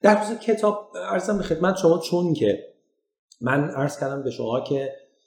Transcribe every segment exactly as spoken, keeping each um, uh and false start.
در خصوص کتاب عرضم به خدمت شما، چون که من عرض کردم به شما که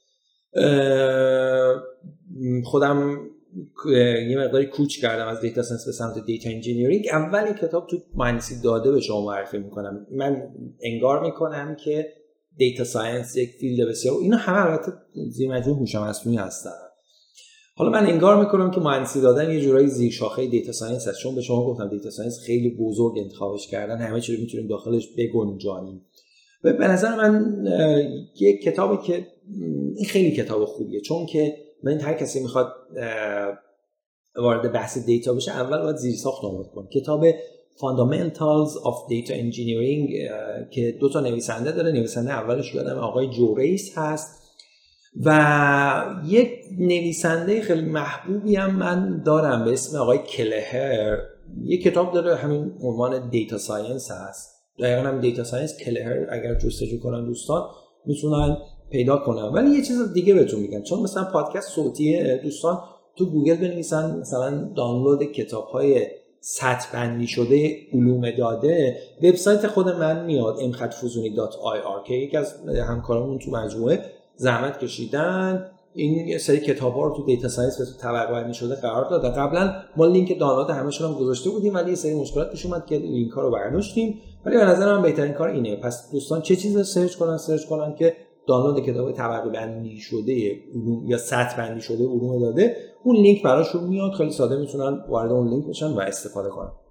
خودم یه مقداری کوچ کردم از دیتا ساینس به سمت دیتا انجینیرینگ. اولین کتاب تو مهندسی داده به شما معرفی میکنم. من انگار میکنم که دیتا ساینس یک فیلد بسیار، اینا همه البته زیر مجموعه هوش مصنوعی هستن. حالا من انگار میکنم که مهندسی دادن یه جورایی زیر شاخه دیتا ساینس هست، چون به شما گفتم دیتا ساینس خیلی بزرگ انتخابش کردن، همه چی رو میتونیم داخلش بگنجانیم. و به نظر من یک کتابی که این خیلی کتاب خوبیه، چون که من هر کسی میخواد وارد بحث دیتا بشه اول باید زیرساخت آماده کنه. کتاب Fundamentals of Data Engineering که دو تا نویسنده داره، نویسنده اولش یادم آقای جو ریس هست و یک نویسنده خیلی محبوبی هم من دارم به اسم آقای کلهر. یک کتاب داره همین عنوان دیتا ساینس هست، دقیقاً هم دیتا ساینس کلهر، اگر جستجو کنن دوستان میتونن پیدا کنن. ولی یه چیز دیگه بهتون میگم، چون مثلا پادکست صوتی دوستان تو گوگل بنویسن مثلا دانلود کتاب‌های سطح بندی شده علوم داده، وبسایت خود من میاد ام خط فوزونی دات آی آر که یکی از همکارامون تو مجموعه زحمت کشیدن این سری کتاب‌ها رو تو دیتا ساینس به طبقه بندی شده قرار داده. قبلا ما لینک دانلود همه‌شون هم گذاشته بودیم ولی یه سری مشکلات پیش اومد که لینک‌ها رو برداشتیم، ولی به نظر من بهترین کار اینه. پس دوستان چه چیزی رو سرچ کنن سرچ کنن که دانلود کتاب طبقه بندی شده علوم یا سطح بندی شده علوم داده، اون لینک براشون میاد، خیلی ساده میتونن وارد اون لینک بشن و استفاده کنن.